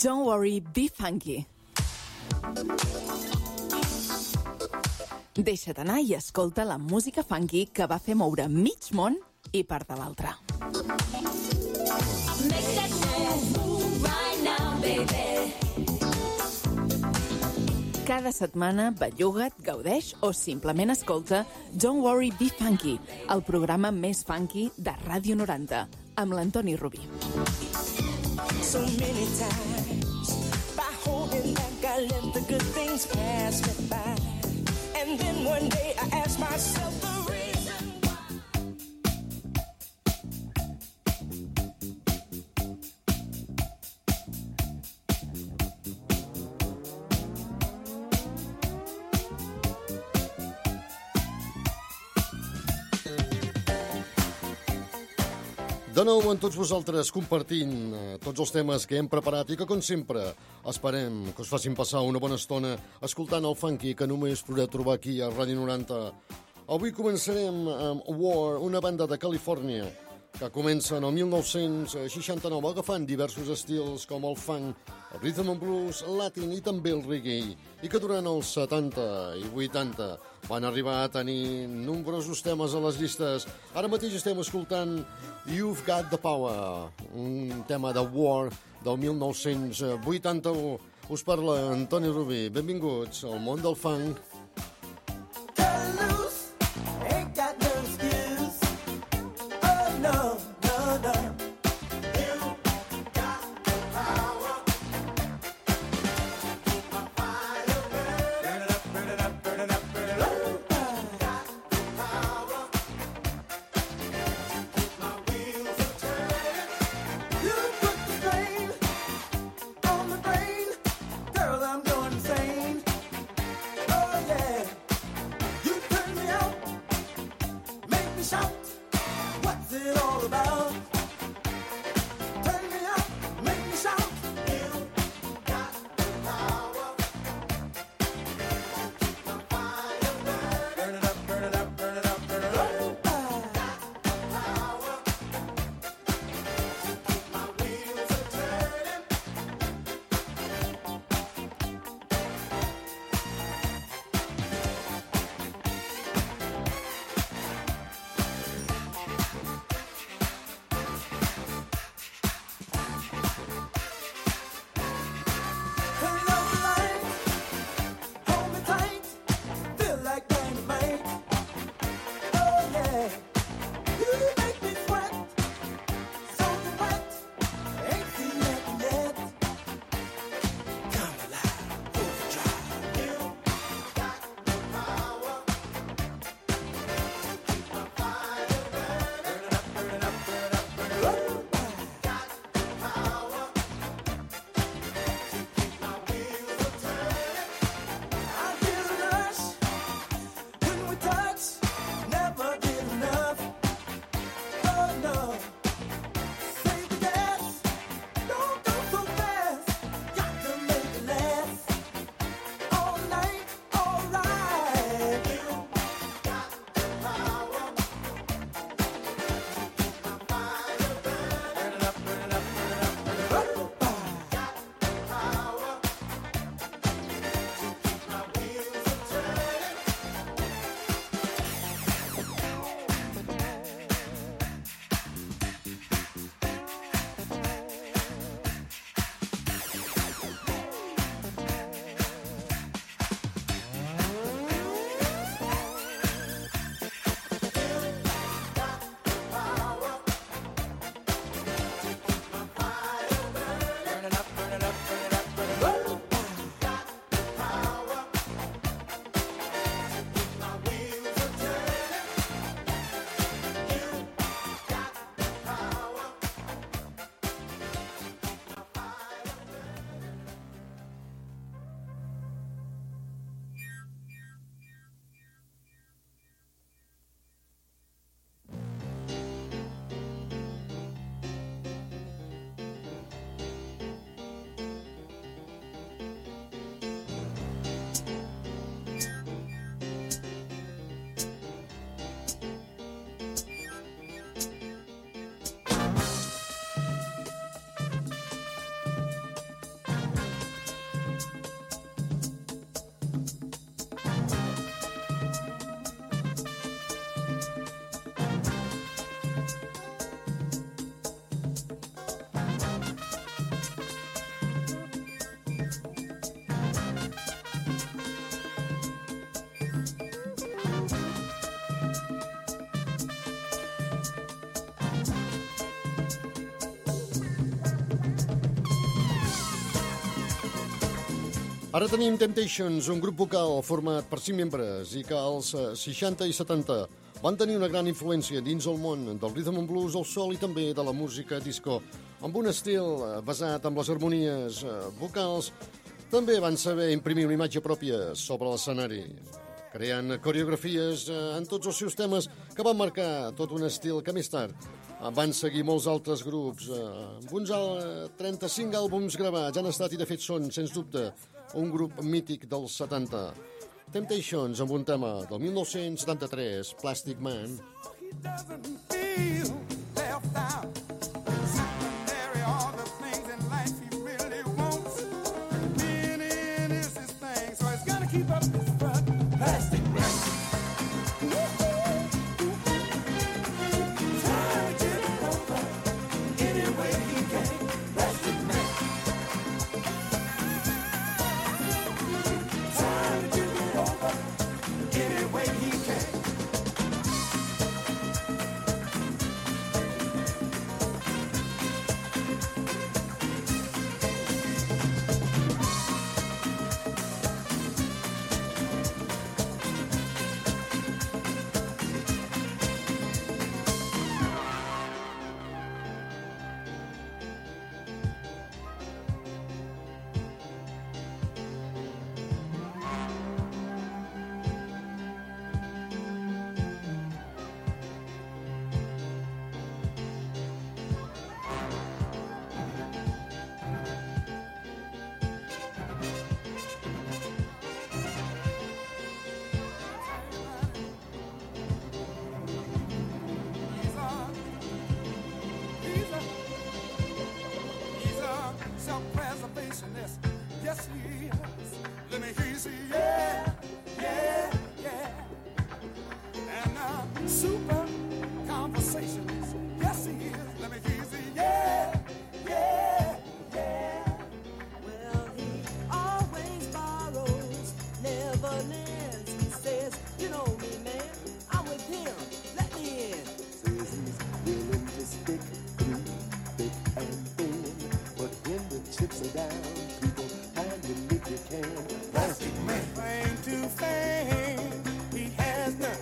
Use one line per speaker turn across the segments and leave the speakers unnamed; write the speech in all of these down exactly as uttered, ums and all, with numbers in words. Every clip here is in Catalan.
Don't worry, be funky. Deixa't anar i escolta la música funky que va fer moure mig món i part de l'altre. Make that move right now, baby. Cada setmana belluga't, gaudeix o simplement escolta Don't Worry, Be Funky, el programa més funky de Ràdio noranta, amb l'Antoni Rubí. So many times, by holding back, I let the good things pass me by. And then one day I asked myself the reason why. De nou amb tots vosaltres compartint eh, tots els temes que hem preparat i que, com sempre, esperem que us facin passar una bona estona escoltant el funky que només podreu trobar aquí a Ràdio noranta. Avui començarem amb War, una banda de Califòrnia que comença en el mil nou-cents seixanta-nou agafant diversos estils com el funk, el rhythm and blues, el latin i també el reggae, i que durant els setanta i vuitanta van arribar a tenir nombrosos temes a les llistes. Ara mateix estem escoltant You've Got the Power, un tema de War del mil nou-cents vuitanta-u. Us parla Antoni Rubí. Benvinguts al món del funk. Ara tenim Temptations, un grup vocal format per cinc membres i que als seixanta i setanta van tenir una gran influència dins el món del rhythm and blues, el soul i també de la música disco, amb un estil basat en les harmonies vocals. També van saber imprimir una imatge pròpia sobre l'escenari, creant coreografies en tots els seus temes que van marcar tot un estil que més tard van seguir molts altres grups. Amb uns trenta-cinc àlbums gravats han estat i de fet són, sens dubte, un grup mític dels setanta. Temptations amb un tema del mil nou-cents setanta-tres, Plastic Man. Yes, he is. Let me hear you say, yeah, yeah, yeah. And uh, super conversations. Yes, he is. Let me hear you say, yeah, yeah, yeah.
Well, he always borrows, never lends. He says, you know me, man, I'm with him. Let me in.
Says he's willing to stick through thick and thin, but when the chips are down, people hand him if you can. Plastic Man,
Claim to fame, he has none.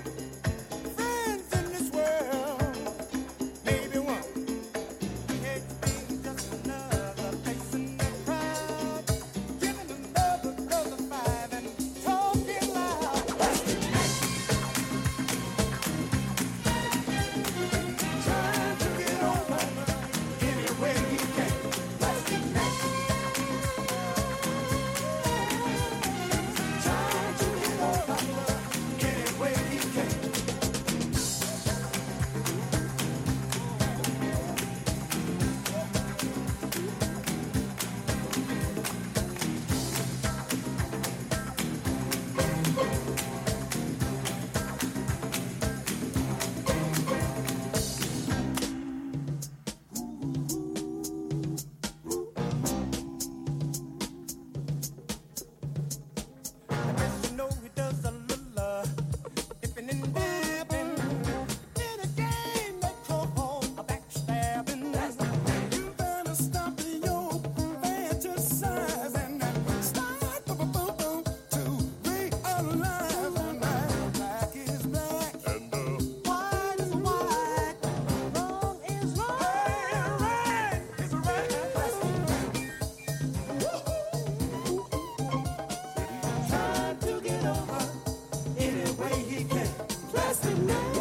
Friends in this world, maybe one. He hates being just another face in the crowd, giving another brother five and talking loud. Plastic Man, trying to get over any way he can. Plastic Man, trying to get over any way he can. I guess you know he does a little uh, dipping and dabbing in a game they call a backstabbing. You better stop your fantasizing and start boom, boom, boom, to realize that black is black and white is white, wrong is wrong, right is right. Trying to get over any way he can. Plastic Man.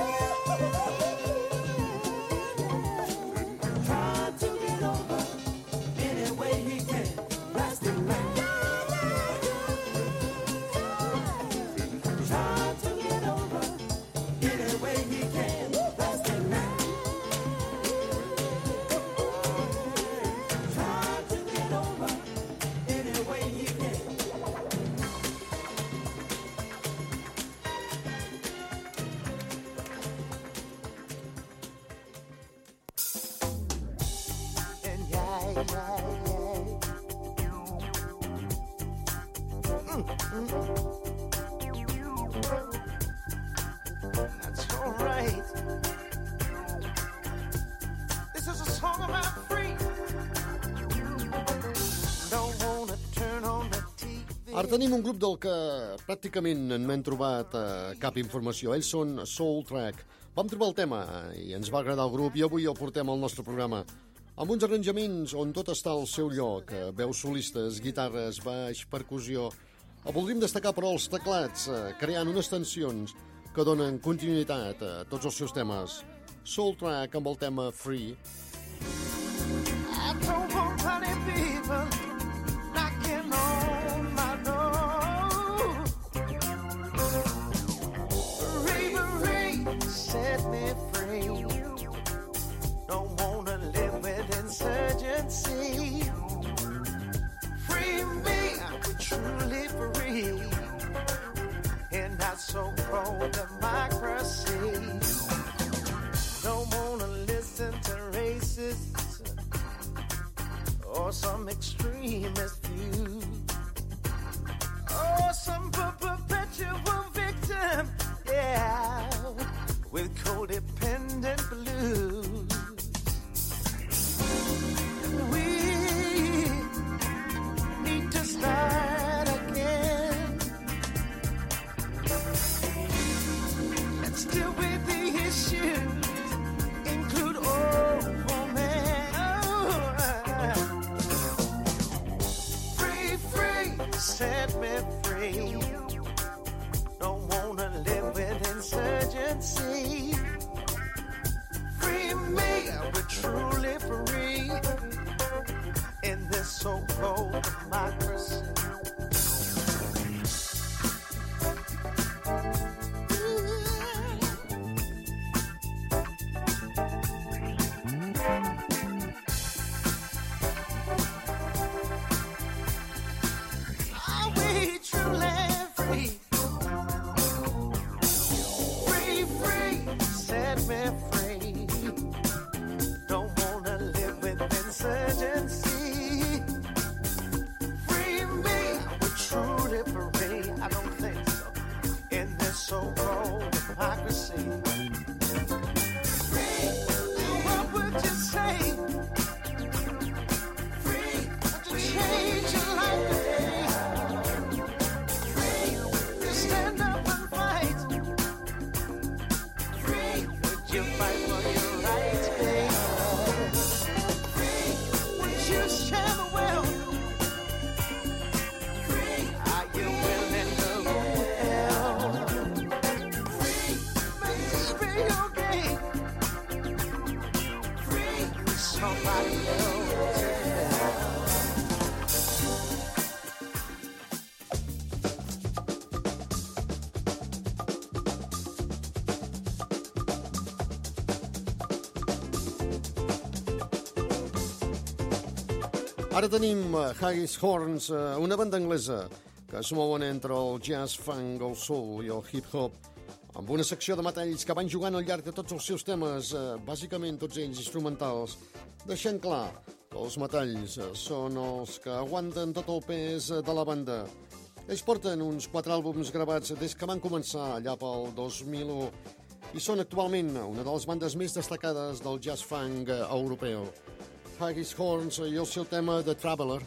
Trying to get over any way he can. Plastic Man. Trying to get over any way he can. Plastic Man. Trying to get over any way he can. And yeah, yeah, yeah. Mm, mm. That's all right. This is a song about free. Don't wanna turn on the T V.
Ara tenim un grup del que pràcticament no hem trobat eh, cap informació. Ells són Soul Track. Vam trobar el tema i ens va agradar el grup i avui el portem al nostre programa. Amb uns arranjaments on tot està al seu lloc, eh, veus solistes, guitarres, baix, percussió. El voldríem destacar, però, els teclats, eh, creant unes tensions que donen continuïtat a tots els seus temes. Soul Track amb el tema Free.
I don't want plenty people knocking on my door. Free, free, set me free. Don't wanna live with insurgency. Free me, I'm truly free. And not so pro-democracy. Don't wanna listen to racists or some extremist view, or some perpetual victim, yeah, with codependent blues. And we need to start again. Let's deal with the issues, include all women. Set me free. Don't wanna live with insurgency. Free me, we're truly free in this so-called democracy.
Ara tenim Haggis Horns, una banda anglesa que es mouen entre el jazz, funk, el soul i el hip-hop, amb una secció de metalls que van jugant al llarg de tots els seus temes, bàsicament tots ells instrumentals, deixant clar que els metalls són els que aguanten tot el pes de la banda. Ells porten uns quatre àlbums gravats des que van començar allà pel dos mil u i són actualment una de les bandes més destacades del jazz funk europeu. Haggis Horns i el seu tema The Traveler.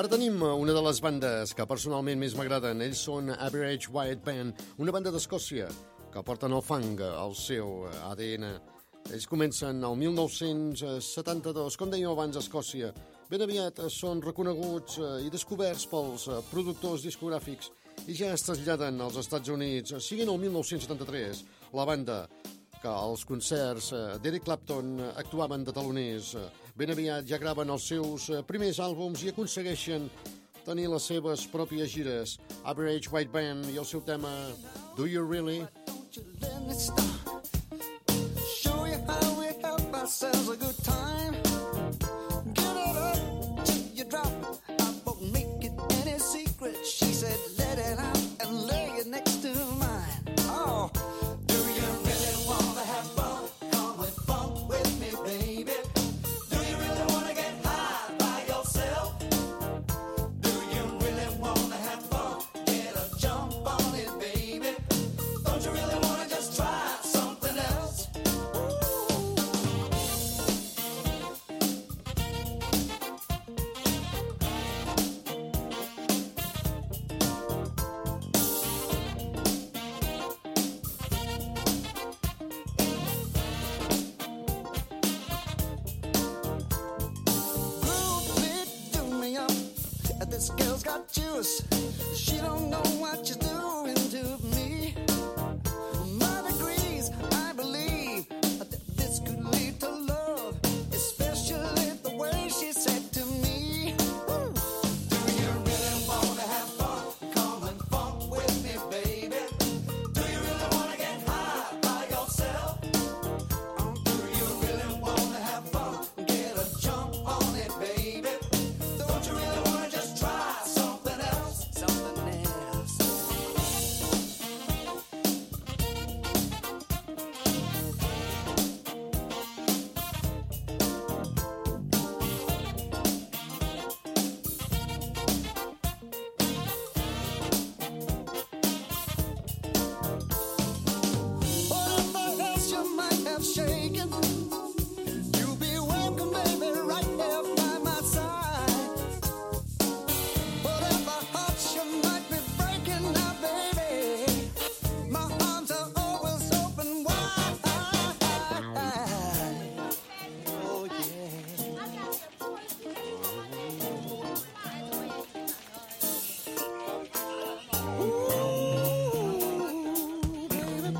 Ara tenim una de les bandes que personalment més m'agraden. Ells són Average White Band, una banda d'Escòcia que porten el funk al seu A D N. Ells comencen el mil nou-cents setanta-dos, com dèiem abans, a Escòcia. Ben aviat són reconeguts i descoberts pels productors discogràfics i ja es traslladen als Estats Units. Siguin el mil nou-cents setanta-tres, la banda que als concerts d'Eric Clapton actuaven de taloners. Ben aviat ja graven els seus primers àlbums i aconsegueixen tenir les seves pròpies gires. Average White Band i el seu tema Do You Really?
Don't you let me stop. Show you how we help ourselves a good time. Give it up till you drop it. I won't make it any secret. She said, let it out and lay it next to mine. Oh, do you really want to have fun? Come and funk with me, baby. Do you really want to get high by yourself? Do you really want to have fun? Get a jump on it, baby. Don't you really want to just try something else? Groove me, do me up. This girl's got juice. She don't know what she's doing to me. My degrees, I believe that this could lead to love, especially the way she said to me. Woo. Do you really want to have fun? Come and funk with me, baby. Do you really want to get high by yourself? Oh, do you really want to have fun? Get a jump on it, baby. Don't you really want to just try something else? Something else. Whatever else you might have shaken, you'll be welcome, baby, right there by my side. Whatever hearts you might be breaking now, baby, my arms are always open wide. Oh, yeah. Ooh, baby.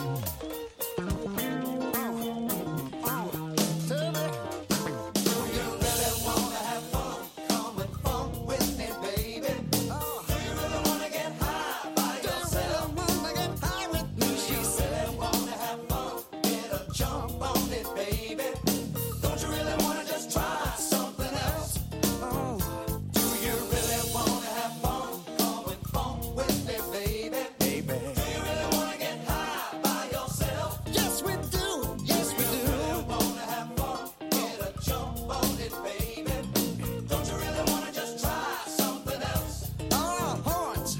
Tell me, do you really want to have fun? Come and funk with me, baby. Do you really want to get high by yourself? Do you really want to get high with me? She said, want to have fun. Get a jump on it, baby. Don't you really want to just try something else? Oh, do you really want to have fun? Come and funk with me, baby. Baby. Do you really want to get high by yourself? Yes, we do. Yes, we do. Want to have fun? Get a jump on it, baby. Don't you really want to just try something else? Oh, horns.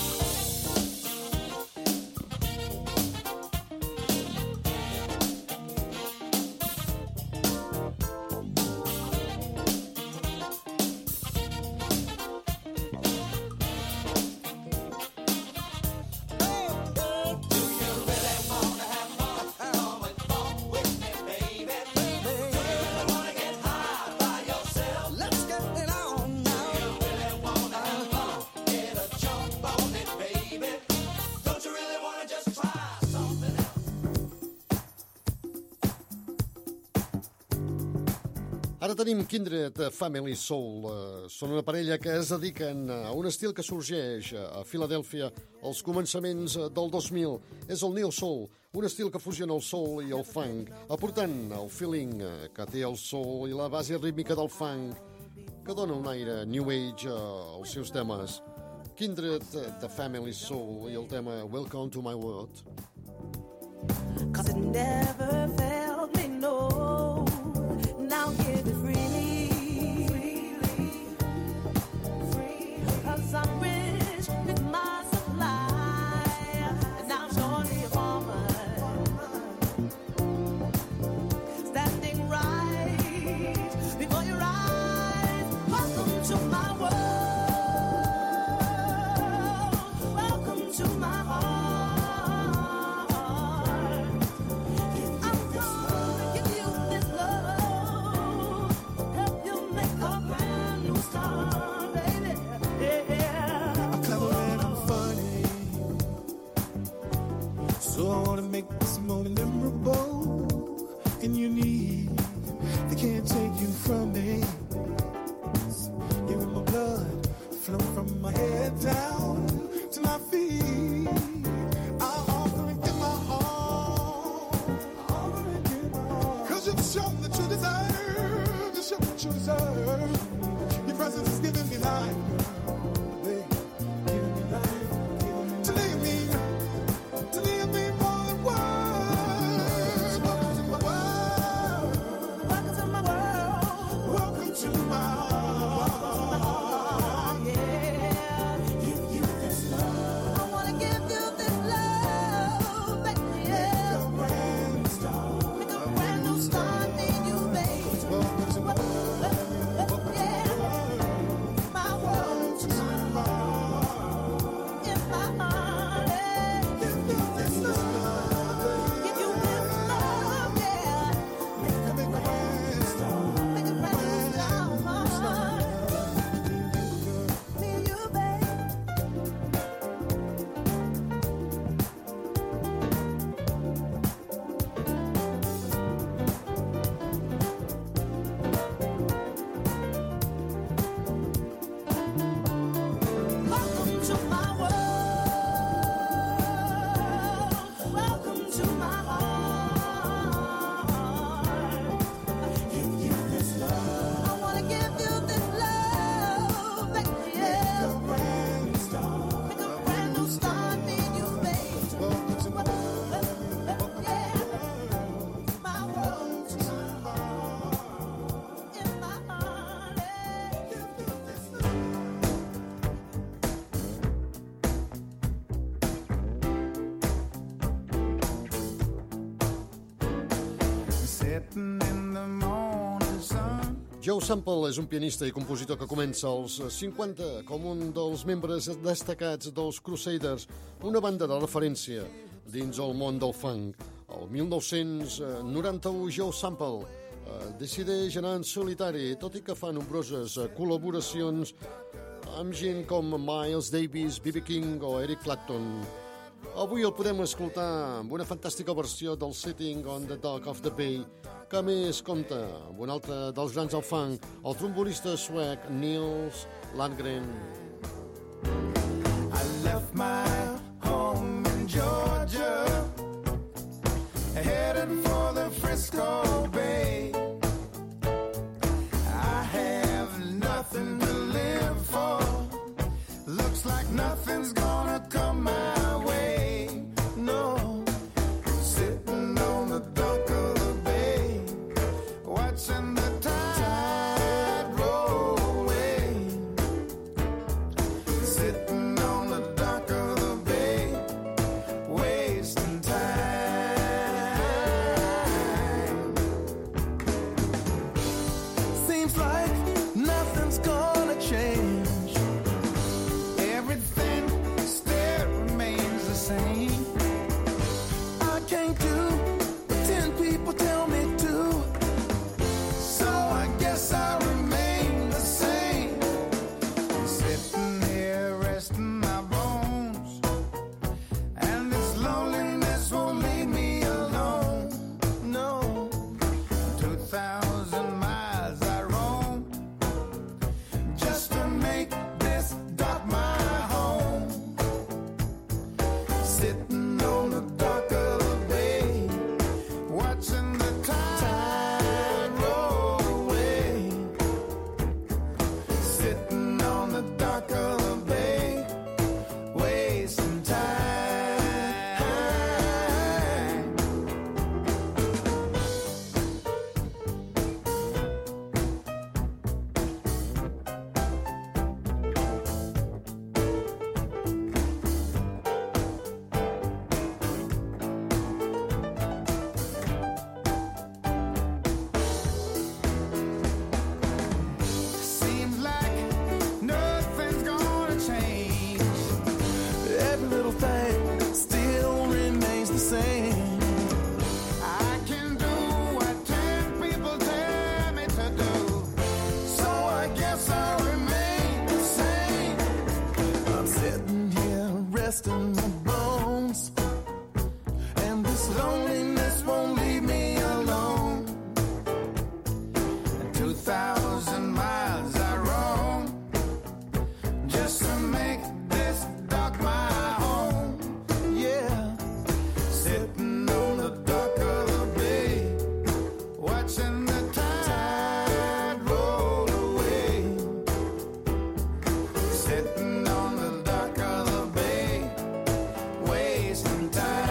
Do you really want to have fun? Come and funk with me, baby. Do you really want to get high by yourself? Let's get it on now. Do you really want to have fun? Get a jump on it, baby. Don't you really want to just try something else?
Ara tenim Kindred Family Soul. Eh, Són una parella que es dediquen a un estil que sorgeix a Filadèlfia als començaments del dos mil. És el Neo Soul, un estil que fusiona el soul i el funk, aportant el feeling eh, que té el soul i la base rítmica del funk, que dona un aire New Age als seus temes. Kindred The Family Soul i el tema Welcome to My World.
Cause it never felt me, no. Now give it freely, freely, freely. Cause I'm rich with my supply, and I'm surely a woman, standing right before your eyes. Welcome to my world.
So I wanna make this moment memorable and unique. They can't take you from me. Even my blood flow from my head down to my feet. I offer and give my all. I offer and give my all. Cause you've shown that you deserve. You show what you deserve. Your presence is giving me life. Babe, giving me life. Giving me to leave me. To leave me more than words. Welcome to my world.
Welcome to my world.
Welcome to my heart.
Yeah. Give you this love. I wanna give you this love, baby. Yeah.
Make a brand start.
Make a brand new start in you, babe.
Welcome to my
Yeah. My world.
to my heart.
In my heart. Yeah.
Give you this love.
Give you this love, yeah.
Make a brand start.
Make a brand new start. Me and you, babe. Welcome to my world. Welcome to my heart. Give you this love. I wanna give you this love, baby. Yeah.
Make a brand start.
Make a brand new start in you, babe.
Welcome to my
Yeah. My world. In my heart. Yeah.
Sitting in the morning sun.
Joe Sample és un pianista i compositor que comença als cinquanta com un dels membres destacats dels Crusaders, una banda de referència dins el món del funk. El mil nou-cents noranta-u, Joe Sample eh, decideix anar en solitari, tot i que fa nombroses eh, col·laboracions amb gent com Miles Davis, B B King o Eric Clapton. Avui el podem escoltar amb una fantàstica versió del Sitting on the Dock of the Bay, que a més compta amb un altre dels grans del funk, el trombonista suec Nils Landgren.
I left my home in Georgia, headed for the Frisco Bay. I have nothing to live for. Looks like nothing's gonna come my way. No, sitting on the dock of the bay, watching the tide roll away. Sitting on the dock of the bay, wasting time. this loneliness won't leave me alone. Two thousand miles I roam just to make this dock my home. Yeah, sitting on the dock of the bay, watching the tide roll away. Sitting on the dock of the bay, wasting time.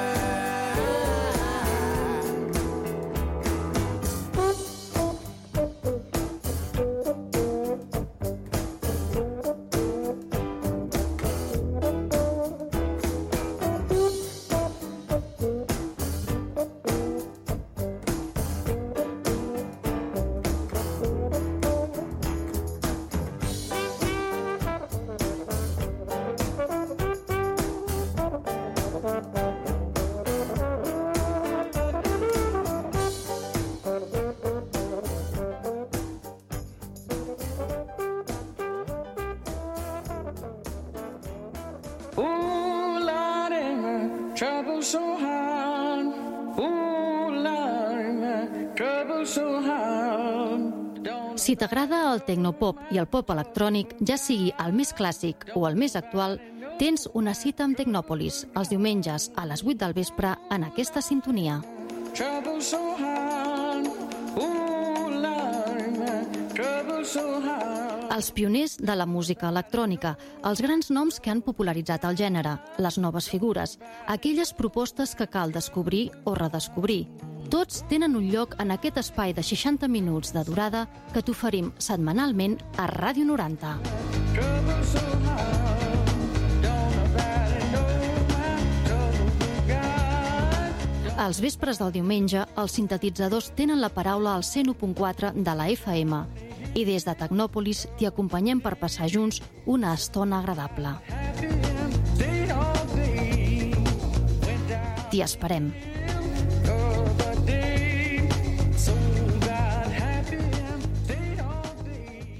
Ooh, Lordy, my trouble so hard. Ooh, Lordy, my trouble so hard. Don't
Si t'agrada el tecnopop i el pop electrònic, ja sigui el més clàssic o el més actual, tens una cita amb Tecnòpolis els diumenges a les vuit del vespre en aquesta sintonia.
trouble so hard. Ooh, Lordy, my trouble so hard.
Els pioners de la música electrònica, els grans noms que han popularitzat el gènere, les noves figures, aquelles propostes que cal descobrir o redescobrir. Tots tenen un lloc en aquest espai de seixanta minuts de durada que t'oferim setmanalment a Ràdio noranta.
Trouble so hard. Don't nobody know my trouble God.
Els vespres del diumenge, els sintetitzadors tenen la paraula al cent u punt quatre de la F M i des de Tecnòpolis t'hi acompanyem per passar junts una estona agradable.
Happy and day all day. Went down
T'hi esperem.
the day. So God, happy and day all day.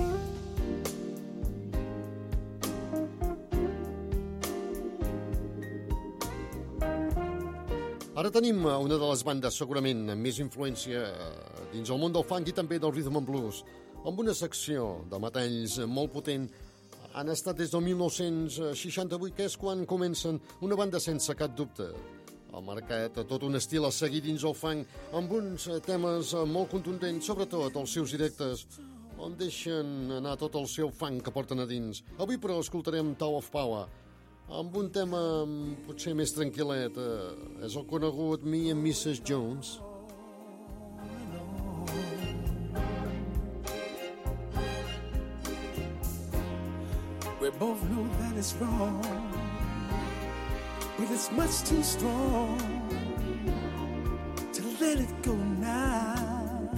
Ara tenim una de les bandes segurament amb més influència dins el món del funk i també del rhythm and blues, amb una secció de metalls molt potent. Han estat des del mil nou-cents seixanta-vuit, que és quan comencen, una banda sense cap dubte. Ha marcat tot un estil a seguir dins el funk, amb uns temes molt contundents, sobretot els seus directes, on deixen anar tot el seu funk que porten a dins. Avui, però, escoltarem Tower of Power, amb un tema potser més tranquil·let. És el conegut Me and missus Jones.
We both know that it's wrong, but it's much too strong to let it go now.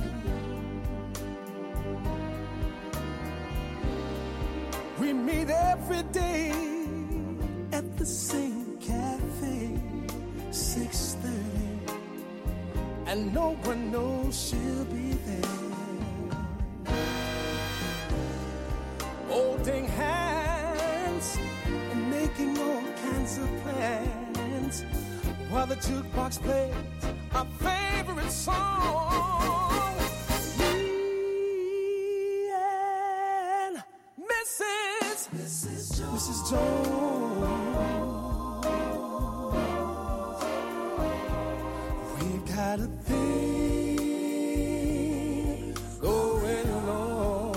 We meet every day at the same cafe, six thirty, and no one knows she'll be there. Holding hands and making all kinds of plans while the jukebox plays our favorite song. Me and Missus Missus Jones, Missus Jones, we've got a thing going on.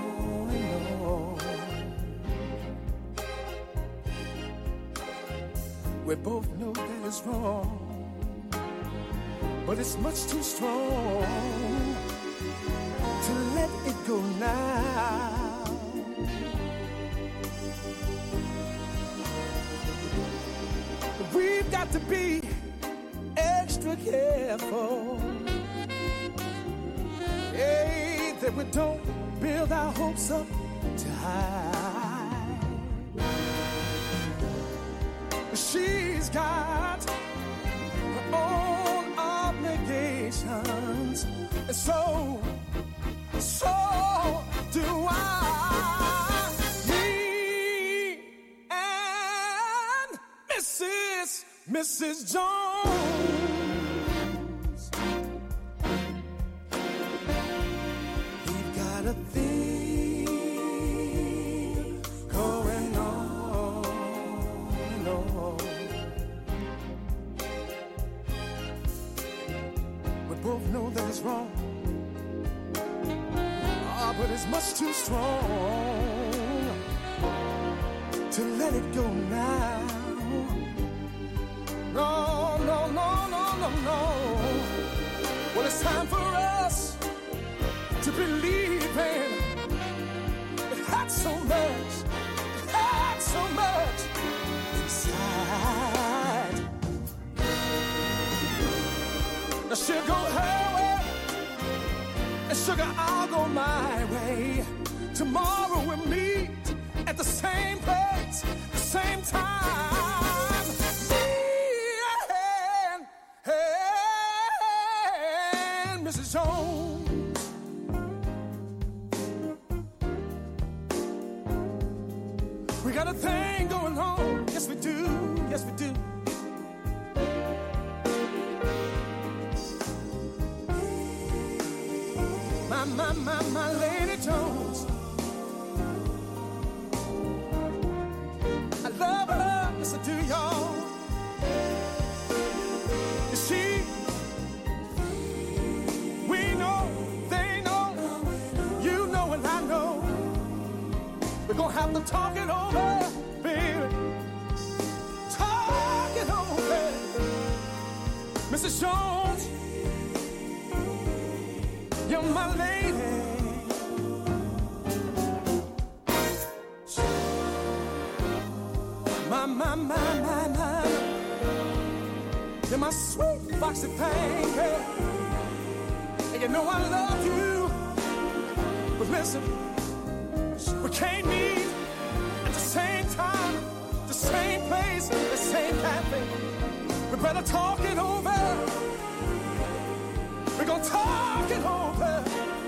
We both know that it's wrong, but it's much too strong to let it go now. We've got to be extra careful, hey, that we don't build our hopes up too high. She's got her own obligations, and so, so do I. Me and Missus Missus Jones.
a thing going on and on. We both know that it's wrong. Ah, but it's much too strong to let it go now. No, no, no, no, no, no. Well, it's time for us to believe in. It had so much, it had so much inside. Now she'll go her way, and sugar, I'll go my way. Tomorrow we'll meet at the same place, the same time. Me and, and Missus Jones. We got a thing going on. Yes, we do. Yes, we do. My, my, my, my Lady Jones. I love her, yes I do, y'all. You see, we know, they know, you know and I know. We're gonna have to talk it over, baby. Talk it over. Missus Jones, you're my lady. My, my, my, my, my. You're my sweet foxy thing, girl. And you know I love you. But listen, we can't meet at the same time, the same place, the same cafe. We better talk it over. We're gonna talk it over.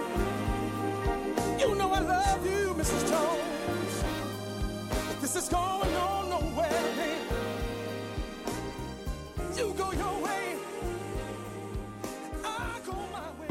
You know I love you, Missus Jones. But this is going on nowhere, baby. You go your way, I go my way.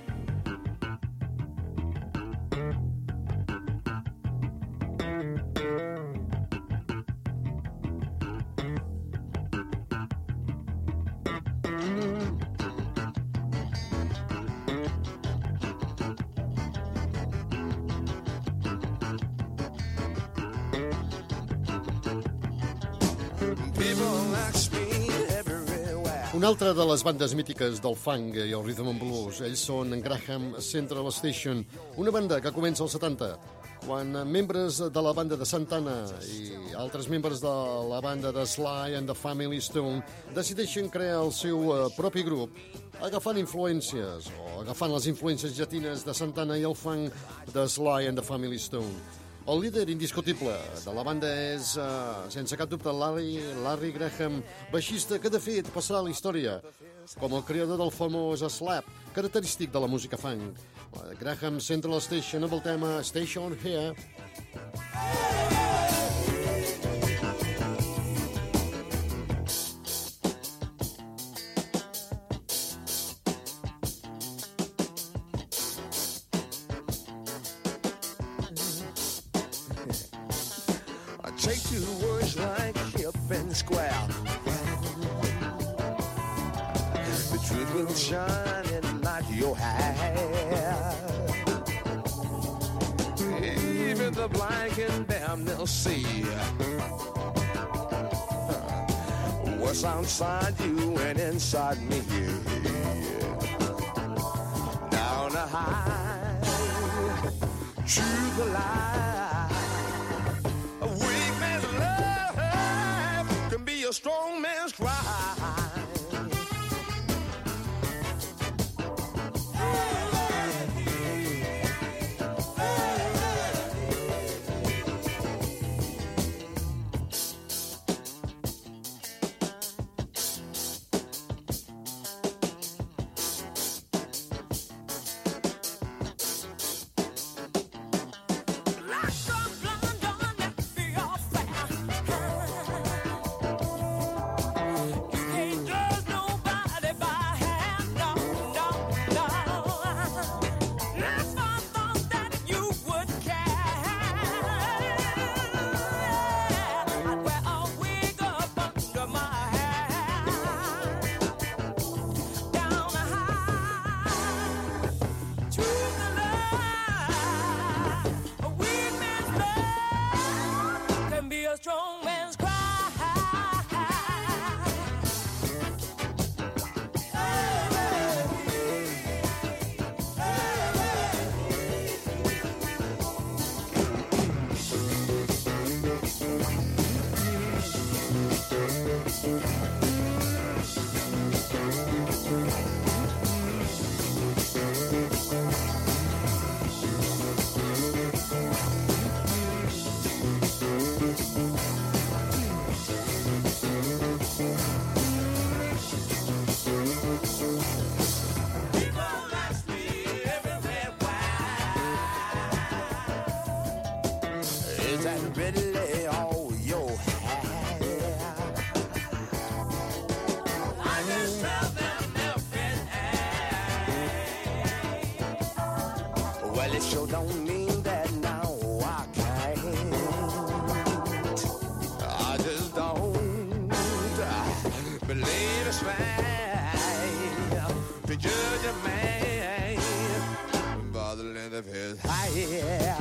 Una altra de les bandes mítiques del funk i el rhythm and blues, ells són Graham Central Station, una banda que comença als setanta, quan membres de la banda de Santana i altres membres de la banda de Sly and the Family Stone decideixen crear el seu uh, propi grup, agafant influències, o agafant les influències llatines de Santana i el funk de Sly and the Family Stone. El líder indiscutible de la banda és, uh, sense cap dubte, Larry, Larry Graham, baixista que, de fet, passarà a la història com el creador del famós slap, característic de la música funk. Graham Central Station amb el tema Station Here.
Take two words like hip and square. The truth will shine and light your hair. Even the blind can damn they'll see what's outside you and inside me. Down the high, through the light. A strong man's cry. Like sure don't mean that now I can't. I just don't believe it's right to judge a man by the length of his hair.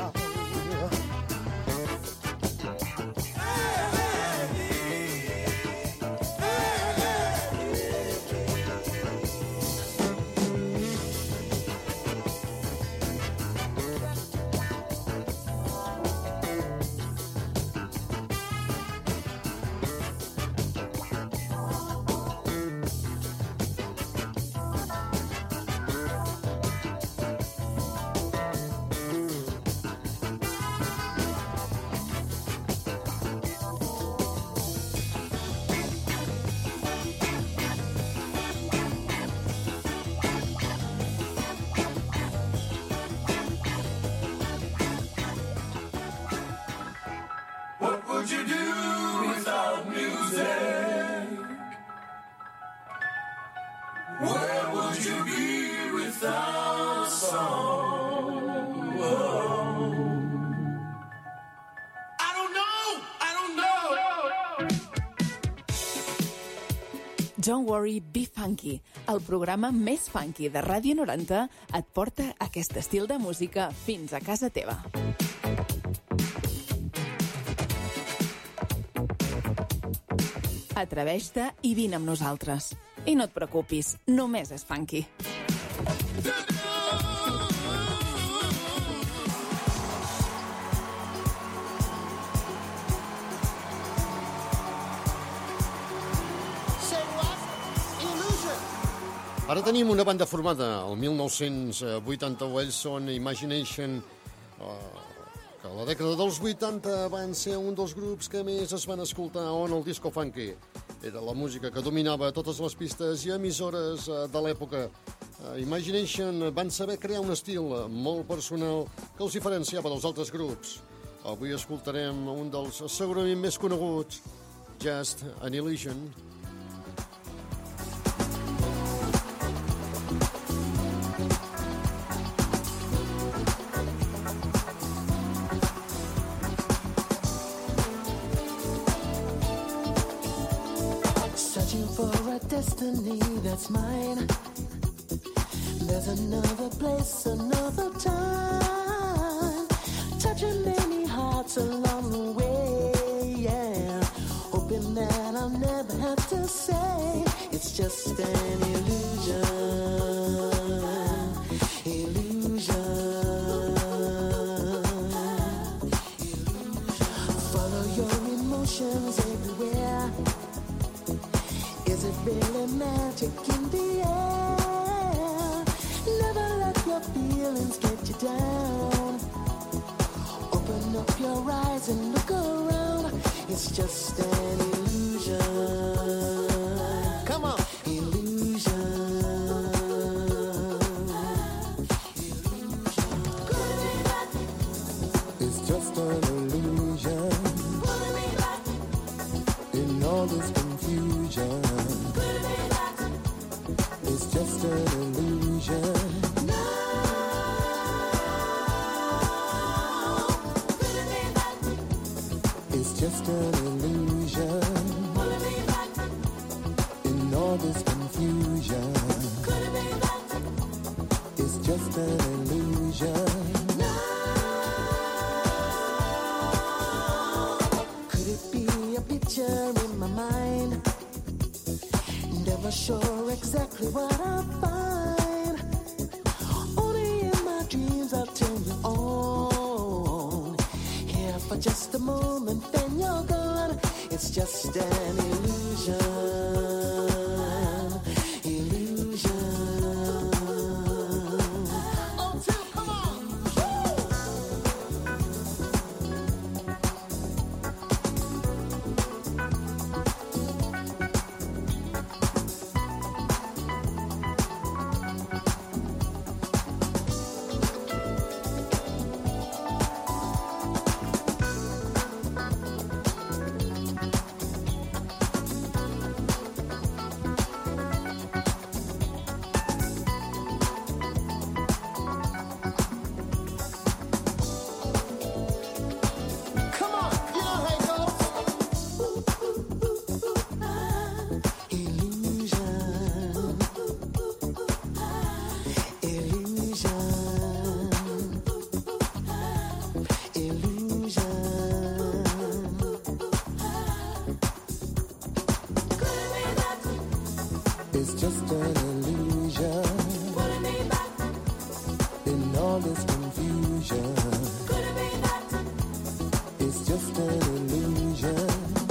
Don't Worry, Be Funky, el programa més funky de Ràdio noranta, et porta aquest estil de música fins a casa teva. Atreveix-te i vine amb nosaltres. I no et preocupis, només és funky.
Ara tenim una banda formada el mil nou-cents vuitanta-u. Ells són Imagination, que a la dècada dels vuitanta van ser un dels grups que més es van escoltar on el disco funky. Era la música que dominava totes les pistes i emissores de l'època. Imagination van saber crear un estil molt personal que els diferenciava dels altres grups. Avui escoltarem un dels segurament més coneguts, Just an Illusion.
Destiny that's mine. There's another place, another time, touching many hearts along the way, yeah. Hoping that I'll never have to say it's just an illusion, illusion. Follow your emotions everywhere. Is it really magic in the air? Never let your feelings get you down. Open up your eyes and look around. It's just an illusion. Come on. Illusion.
It's just an illusion. In all this confusion, it's just an illusion.
No.
It's just an illusion. In all this confusion, it's just an illusion.
Could it be a picture in my mind? Never sure exactly what I'll find. Only in my dreams I'll turn you on. Here for just a moment, then you're gone. It's just an illusion.
It's just an illusion.
Pulling me back,
In all this confusion,
could it be that?
it's just an illusion.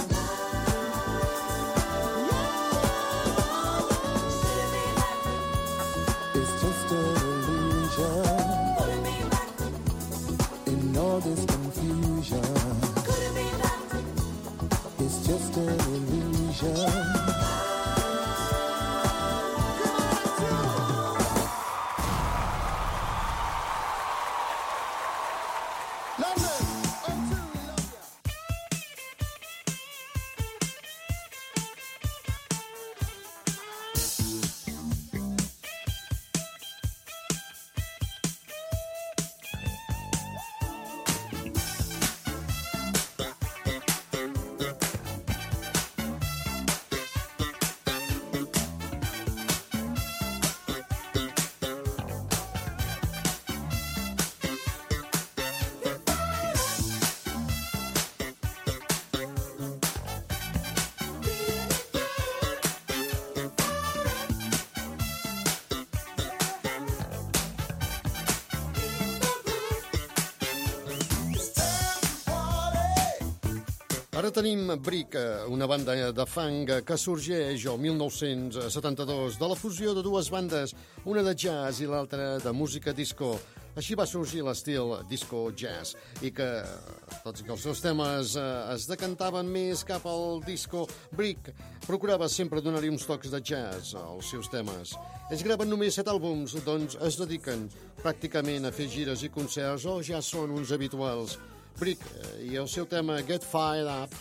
It's just an illusion.
Pulling me back,
In all this confusion,
could it be that?
it's just an illusion.
Ara tenim Brick, una banda de funk que sorgeix el mil nou-cents setanta-dos de la fusió de dues bandes, una de jazz i l'altra de música disco. Així va sorgir l'estil disco jazz i que, tots i que els seus temes eh, es decantaven més cap al disco, Brick procurava sempre donar-hi uns tocs de jazz als seus temes. Ells graven només set àlbums, doncs es dediquen pràcticament a fer gires i concerts o ja són uns habituals. Brick i el seu tema Get Fired Up.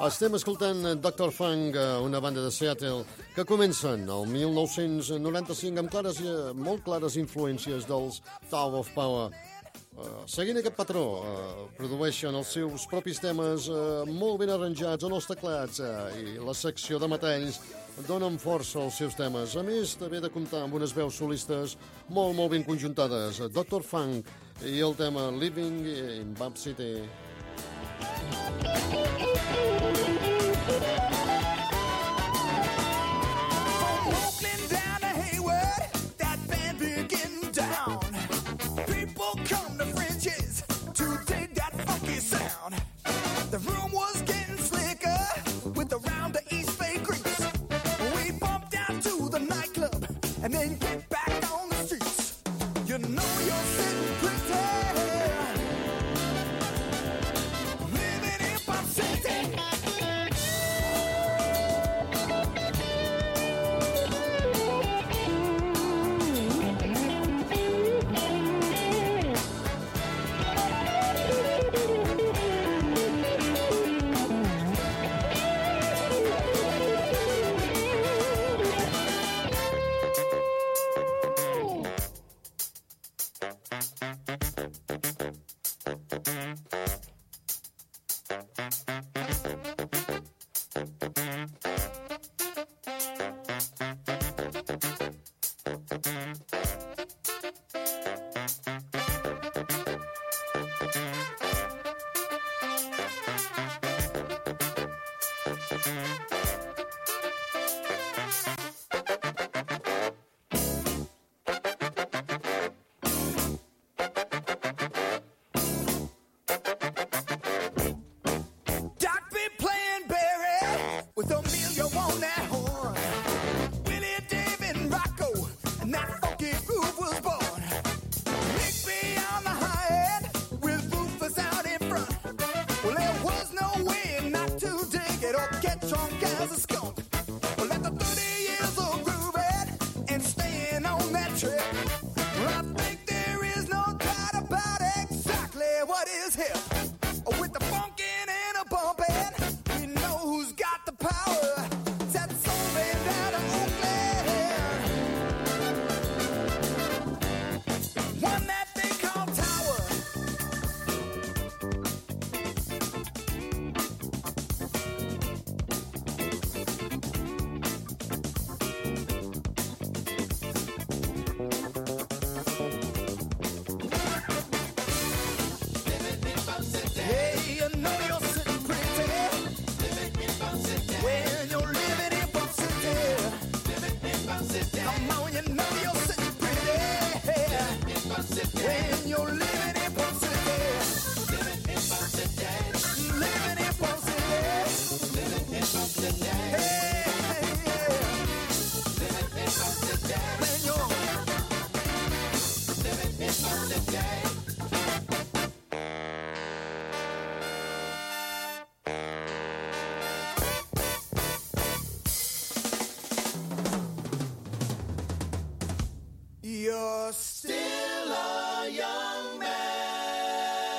Estem escoltant doctor Funk, una banda de Seattle, que comencen el mil nou-cents noranta-cinc amb clares, molt clares influències dels Tower of Power. Uh, seguint aquest patró, uh, produeixen els seus propis temes uh, molt ben arranjats en els teclats uh, i la secció de metalls donen força als seus temes, a més d'haver de comptar amb unes veus solistes molt, molt ben conjuntades. doctor Funk i el tema Living in Bab City.
From Oakland down to Hayward, that band begin down. People come to French's to take that funky sound. The room was getting slicker with the round to East Bay grease. We bumped down to the nightclub and then get back on the streets. You know you're sitting pretty, living in Pop City. Doc be playing Barry with Amelia on that horn. Willie, Dave, and Rocco, and that funky groove was born. Nick be on the high end with Rufus out in front. Well, there was no way not to dig it or get drunk as a skunk. Well, after thirty years of grooving and staying on that trip, well, I think there is no doubt about exactly what is hip. With the funkin' and a bumpin', we know who's got the power. That soul band out of Oakland, one that they call Tower. Hey, you know you're sitting pretty when you're living in Pop City. Come on, you know you're sitting pretty when you're living in Pop City. Living in Pop City. Hey, hey, yeah. When you're living in Pop City. You're still a young man.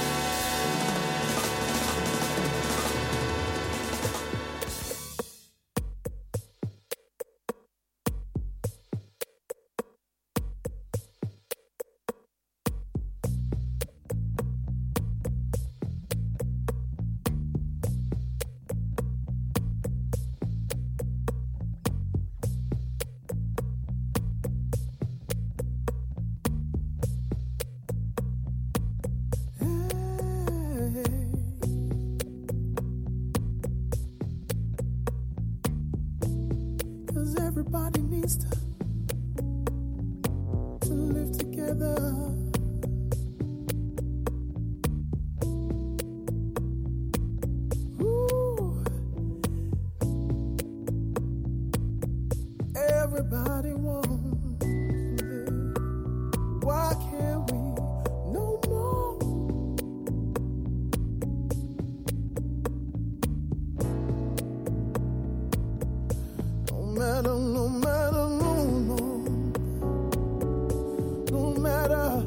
Cause everybody needs to, to live together. Ooh. Everybody wants to live. Why can't we no more? No matter, no matter, no, no, no matter.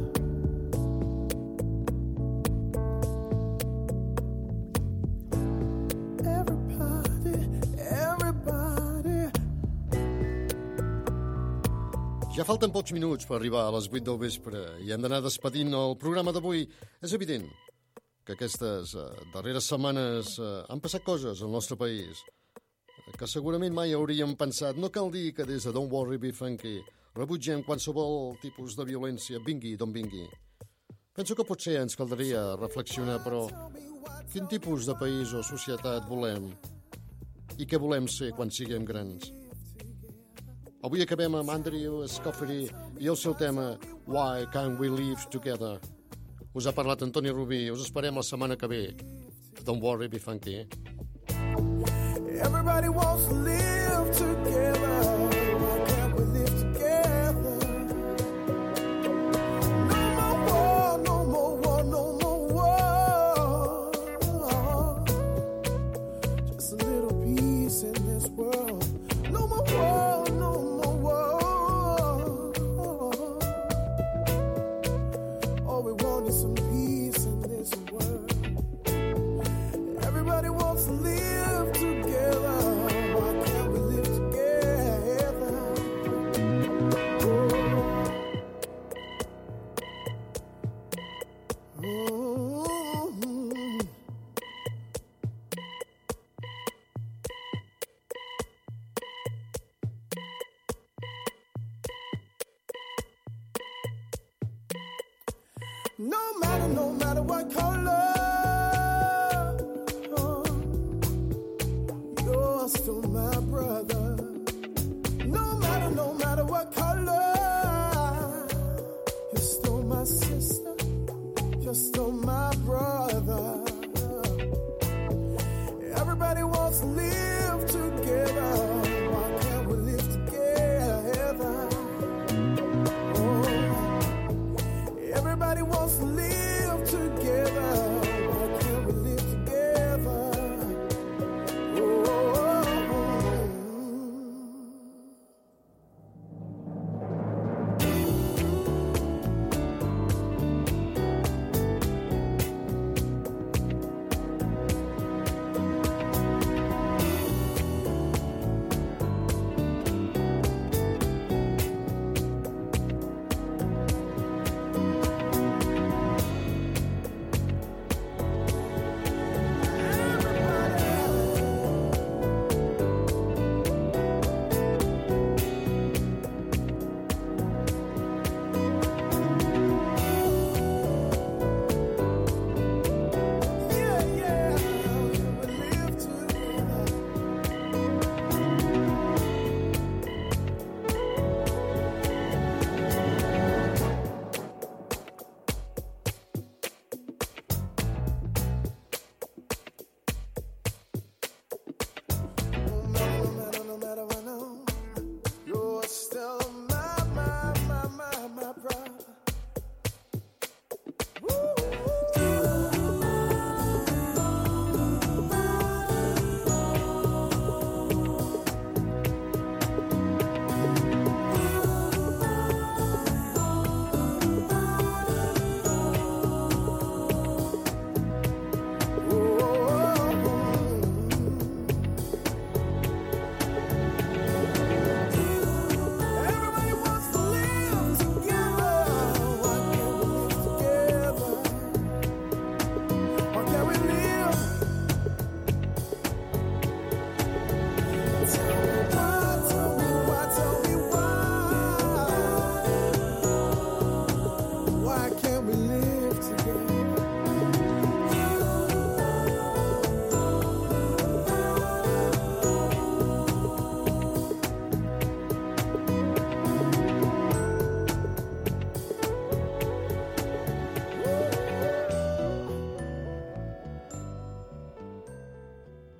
Ja falten pocs minuts per arribar a les vuit del vespre i hem d'anar despedint el programa d'avui. És evident que aquestes uh, darreres setmanes uh, han passat coses al nostre país que segurament mai hauríem pensat. No cal dir que des de Don't Worry Be Funky rebutgem qualsevol tipus de violència, vingui d'on vingui. Penso que potser ens caldria reflexionar, però quin tipus de país o societat volem i què volem ser quan siguem grans? Avui acabem amb Andrew Scaffery i el seu tema Why Can't We Live Together? Us ha parlat Antoni Rubí. Us esperem la setmana que ve. Don't worry, be funky.
Everybody wants to live together. Why can't we live together? No more war, no more war, no more war. Just a little peace in this world. No more war, no more war. All we want is some peace in this world. Everybody wants to live together. Why can't we live together? Oh. No matter, no matter what color